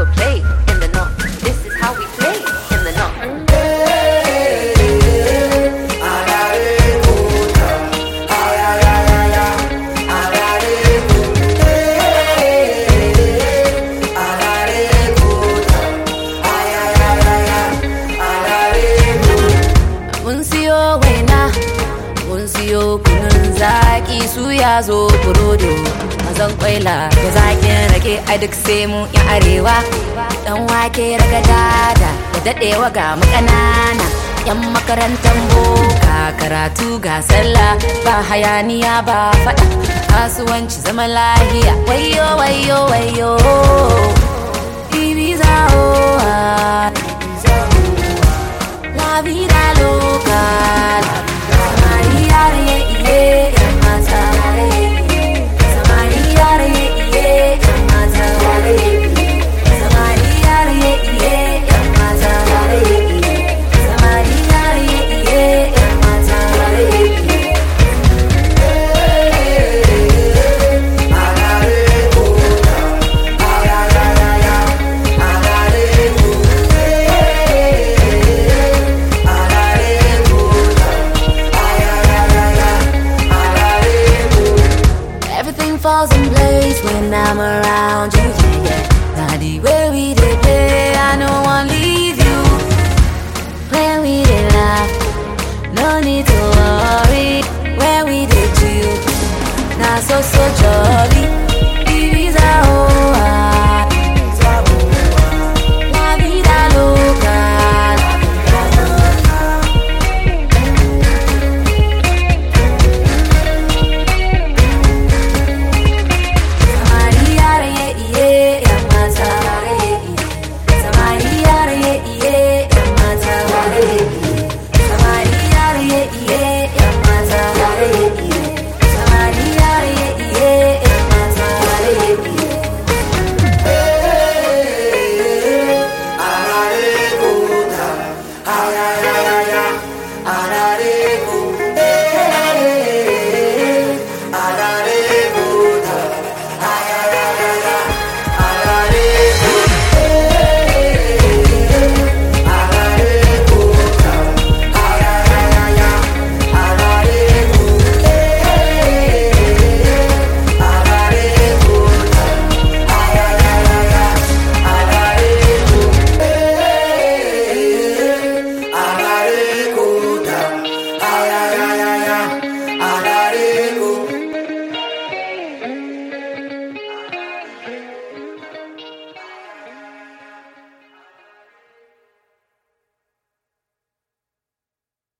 play in the north. This is how we play in the north. Mun siyo waina, mun siyo kunun zaki, suya zo burodo, mazan kwaila da zakin rake a duk sai mu yan arewa. Dan wake ragadada da dadewa ga mu kanana, yan makarantar boka karatu ga sallah, ba hayaniya ba fada, kasuwanci zama lahiya. Wayo wayo wayo Ibiza oh la vida loca, Maria re mata re, Maria re mata re, Maria re mata re, Maria re mata re. Everything falls in place when I'm around you, yeah, yeah. Now the way we did play, I know I'll leave you. When we did laugh, no need to worry. When we did chill, now so jolly.